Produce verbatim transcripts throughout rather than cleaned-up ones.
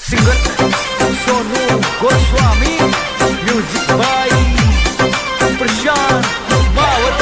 Singer Sonu Goswami, music by Prashant Bawat.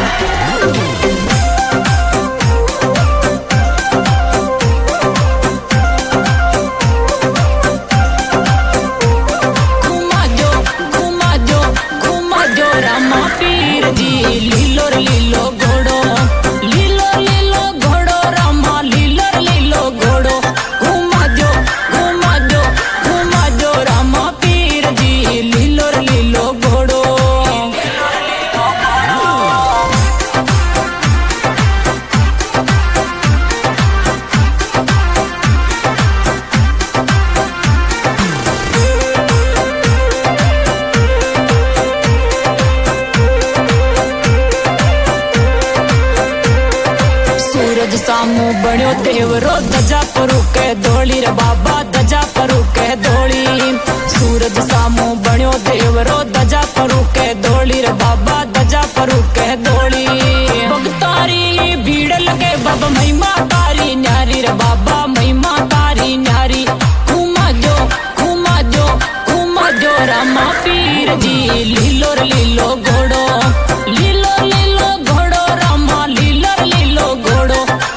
सामू बण्यो देवरो दजा परू के धोली रे बाबा, दजा परू के धोली। सूरज सामू बण्यो देवरो दजा परू के धोली रे बाबा, दजा परू के धोली। भगतारी भीड़ लगे बाबा, महिमा तारी न्यारी रे बाबा, महिमा तारी न्यारी। घुमा जो घुमा जो घुमा जो रामा पीर जी, लीलो रे लीलो घोड़ो, लीलो लीलो घोड़ो रामा, लीलो लीलो घोड़ो।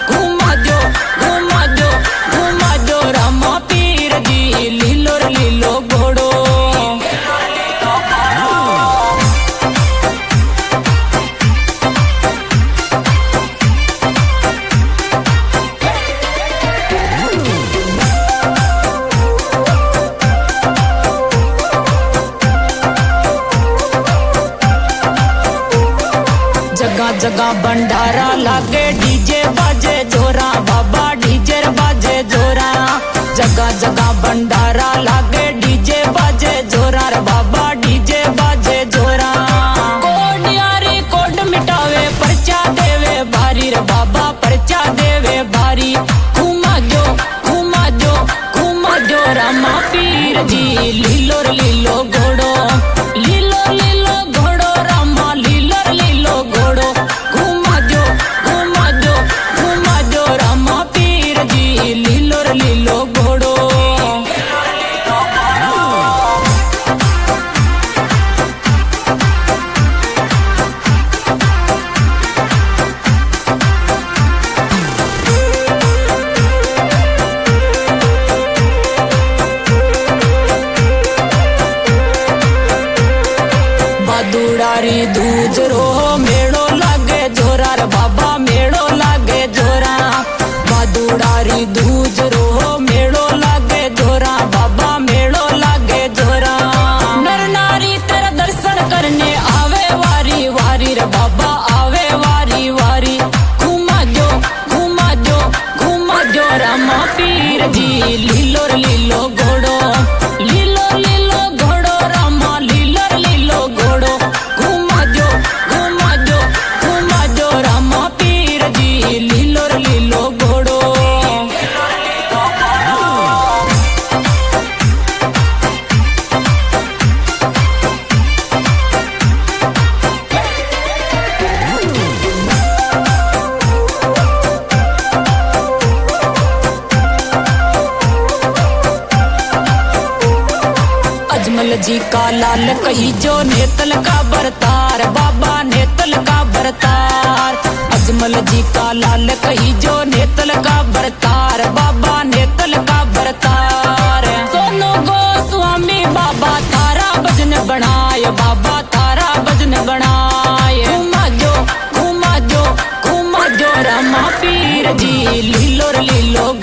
जगह जगह भंडारा लागे, डीजे बाजे जोरा बाबा, डीजे बाजे जोरा। जगह जगह भंडारा लागे, डीजे बाजे जोरा रे बाबा, डीजे बाजे जोरा। कोड यारी कोड मिटावे, परचा देवे भारी रे बाबा, परचा देवे भारी। घुमा जो घुमा जो घुमा जो रामा पीर जी, लीलो रे लीलो घोड़ो, लीलो लीलो घोड़ो रामा, लीलो लीलो घोड़ो। घुमा जो घुमा जो घुमा जो रामा पीर जी, लीलो रे लीलो घोड़ो। बदुड़ारी दूज रो मेड़ो लागे जोरा रे बाबा, मेड़ो लागे जोरा। बदुड़ारी दूज रो मेड़ो लागे जोरा बाबा, मेड़ो लागे जोरा। नर नारी तेरा दर्शन करने आवे वारी वारी रे बाबा, आवे वारी वारी। घुमा जो घुमा जो घुमा जो रामा पीर जी, लीलो रे लीलो घोड़ो, लीलो लीलो घोड़ो रामा, लीलो लीलो घोड़ो। घुमा जो घुमा जो घुमा जो रामा पीर जी, लीलो रे लीलो घोड़ो। अजमल जी का लाल कही जो, नेतल का बरतार बाबा, नेतल का बरतार। अजमल जी का लाल कही जो, नेतल का बरतार बाबा, नेतल का बरतार। सोनू गोस्वामी बाबा, तारा भजन बनाए बाबा, तारा भजन बनाए। घुमा जो घुमा जो घुमा जो रामा पीर जी, लीलो रे लीलो